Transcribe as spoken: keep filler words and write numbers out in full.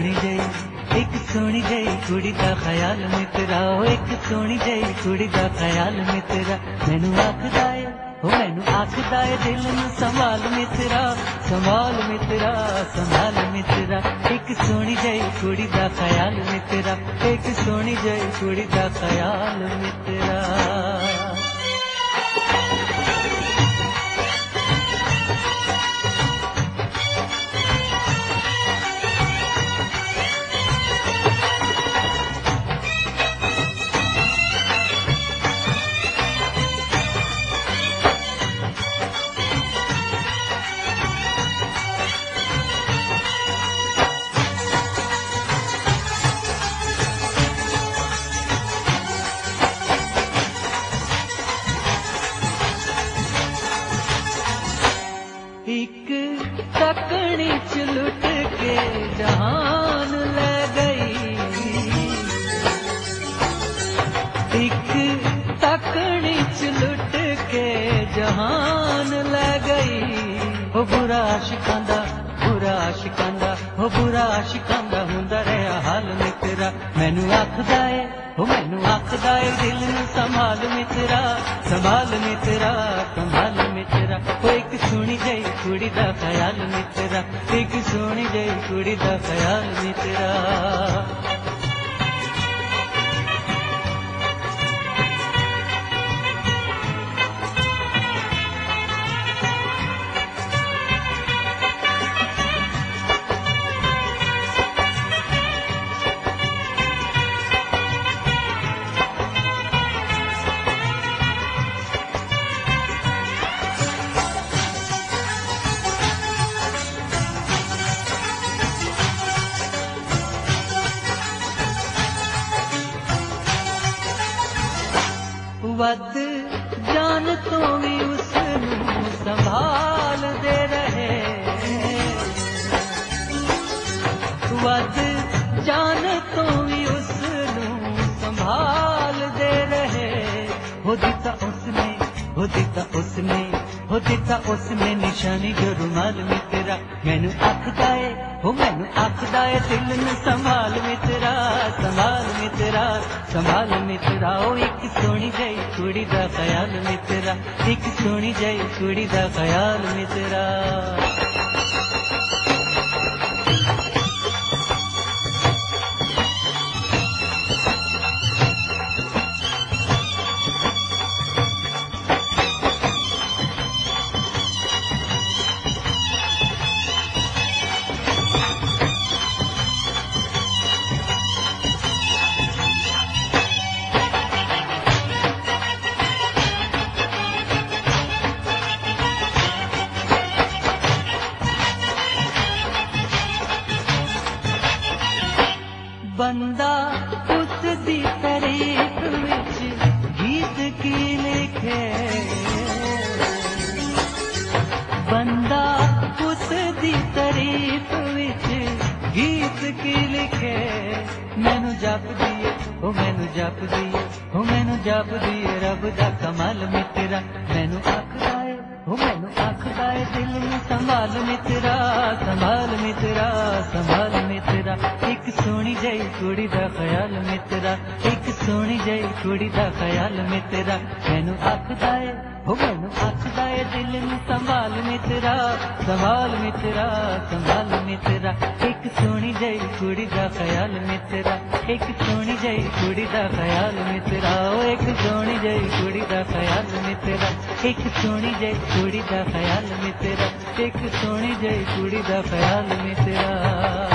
सोनी जई एक सोनी जई कुड़ी दा ख्याल मित्रा ओ एक सोनी जई कुड़ी दा ख्याल मित्रा मैनू आखदा ए ओ मैनू आखदा ए दिल नू संभाल मित्रा संभाल मित्रा संभाल मित्रा एक सोनी जई कुड़ी दा ख्याल मित्रा एक सोनी जई कुड़ी दा ख्याल मित्रा। एक तकनी च लुट के जहान ले गई एक तकनी च लुट के जहान ले गई हो बुरा शिकंदा बुरा शिकंदा हो बुरा शिकंदा हुंदा रहा हाल मित्रा मैनू आखदा ए हो मैनू आखदा ए दिल नू संभाल मित्रा संभाल मित्रा संभाल मित्रा ओ एक सुनी जई कुड़ी दा ख्याल मित्रा एक सुनी जई कुड़ी दा ख्याल मित्रा। वद जान तो भी उसनू संभाल दे रहे वद जान तो भी उसनू संभाल दे रहे हो दिता उसने हो दिता उसने हो दिता उसने निशानी जो रुमाल मित्रा मैनू आखदा ए हो मैनू आखदा ए दिल नू संभाल मित्रा संभाल मित्रा संभाल मित्रा ओ एक सोनी जई कुड़ी दा ख्याल मित्रा एक सोनी जई कुड़ी दा ख्याल मित्रा। बंदा उस दी तारीफ विच गीत की लिखे बंदा उस दी तारीफ विच गीत की लिखे मैनू जप दिए ओ मैनू जप दिए ओ मैनू जप दिए रब दा कमाल मित्रा मैनू आखदा ए ओ मैनू आखदा ए दिल नू संभाल मित्रा संभाल मित्रा संभाल मित्रा एक सोनी जई कुड़ी दा ख्याल मित्रा एक सोनी जई कुड़ी दा ख्याल मित्रा मैनू आखदा ए हो मैनू आखदा ए दिल नू संभाल मित्रा संभाल मित्रा संभाल मित्रा एक सोनी जई कुड़ी दा ख्याल मित्रा एक सोनी जई कुड़ी दा ख्याल मित्रा ओ एक सोनी जई कुड़ी दा ख्याल मित्रा एक सोनी जई कुड़ी दा ख्याल मित्रा एक सोनी जई कुड़ी दा ख्याल मित्रा।